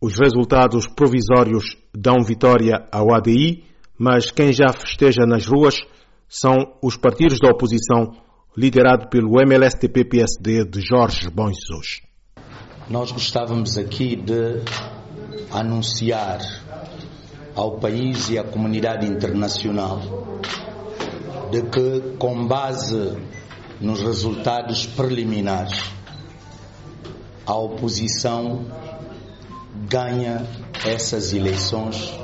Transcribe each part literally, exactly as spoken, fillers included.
Os resultados provisórios dão vitória ao A D I, mas quem já festeja nas ruas são os partidos da oposição, liderado pelo M L S T P P S D de Jorge Bom Jesus. Nós gostávamos aqui de anunciar ao país e à comunidade internacional de que, com base nos resultados preliminares, a oposição ganha essas eleições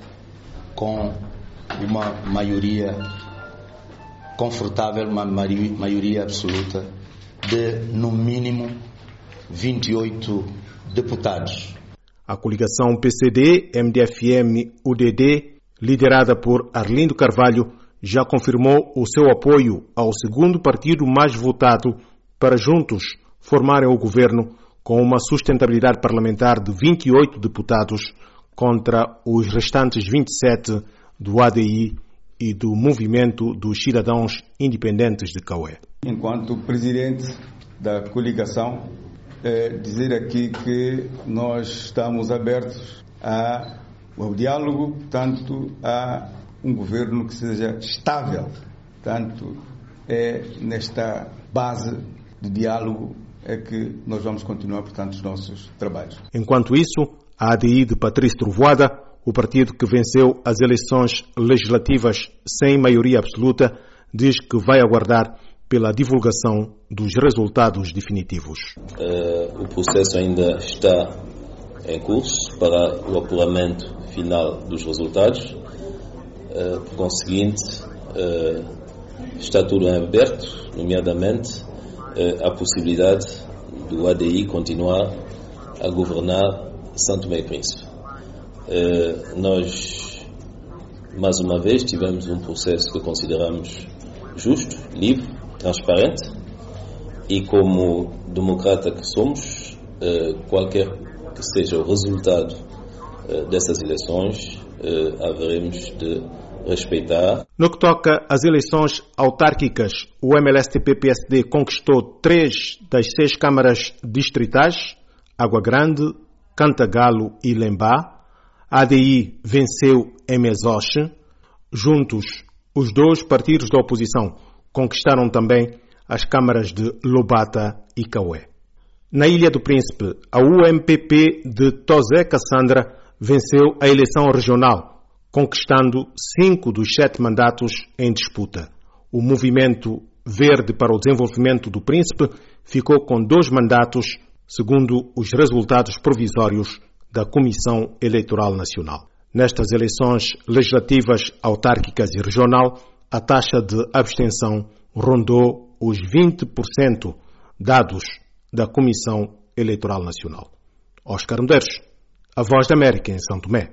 com uma maioria confortável, uma maioria absoluta de, no mínimo, vinte e oito deputados. A coligação P C D, M D F M, U D D, liderada por Arlindo Carvalho, já confirmou o seu apoio ao segundo partido mais votado para juntos formarem o governo com uma sustentabilidade parlamentar de vinte e oito deputados contra os restantes vinte e sete do A D I e do Movimento dos Cidadãos Independentes de Cauê. Enquanto presidente da coligação, é dizer aqui que nós estamos abertos ao diálogo, tanto a um governo que seja estável, tanto é nesta base de diálogo é que nós vamos continuar, portanto, os nossos trabalhos. Enquanto isso, a A D I de Patrício Trovoada, o partido que venceu as eleições legislativas sem maioria absoluta, diz que vai aguardar pela divulgação dos resultados definitivos. Uh, o processo ainda está em curso para o apuramento final dos resultados. Uh, por conseguinte, uh, está tudo em aberto, nomeadamente uh, a possibilidade do A D I continuar a governar São Tomé e Príncipe. Uh, nós, mais uma vez, tivemos um processo que consideramos justo, livre, transparente, e como democrata que somos, uh, qualquer que seja o resultado uh, dessas eleições, uh, haveremos de respeitar. No que toca às eleições autárquicas, o M L S T P P S D conquistou três das seis câmaras distritais, Água Grande, Cantagalo e Lembá. A A D I venceu em Mesoche. Juntos, os dois partidos da oposição conquistaram também as câmaras de Lobata e Cauê. Na Ilha do Príncipe, a U M P P de Tosé Cassandra venceu a eleição regional, conquistando cinco dos sete mandatos em disputa. O Movimento Verde para o Desenvolvimento do Príncipe ficou com dois mandatos, segundo os resultados provisórios da Comissão Eleitoral Nacional. Nestas eleições legislativas, autárquicas e regional, a taxa de abstenção rondou os vinte por cento, dados da Comissão Eleitoral Nacional. Oscar Medeiros, a Voz da América em São Tomé.